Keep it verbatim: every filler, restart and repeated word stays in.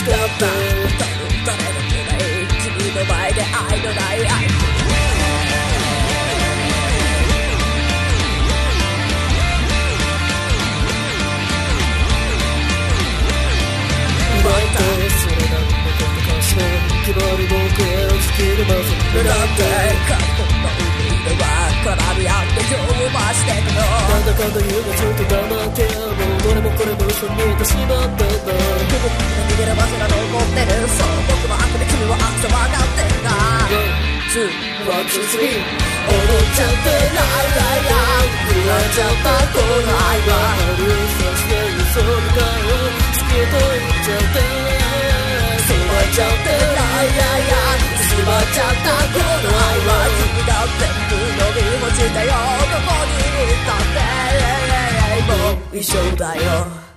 った誰のくらい君の前で愛のない愛毎回それなりのことかしら決まり僕へ突き抜まずだって過去の海では絡み合って情を増してくのなんだかんだ言うがずっと黙ってもうどれもこれも嘘に見えてしまったんだ僕の逃げる場所が残ってるそう僕の悪で君は朝わかってんだワン、ツー、スリー踊っちゃってライライライ振られちゃったこの愛は春さして嘘みたいをつけといちゃってすまっちゃってライライライすまっちゃったこの愛は君が全部飲み干したよどこにいたってもう一緒だよ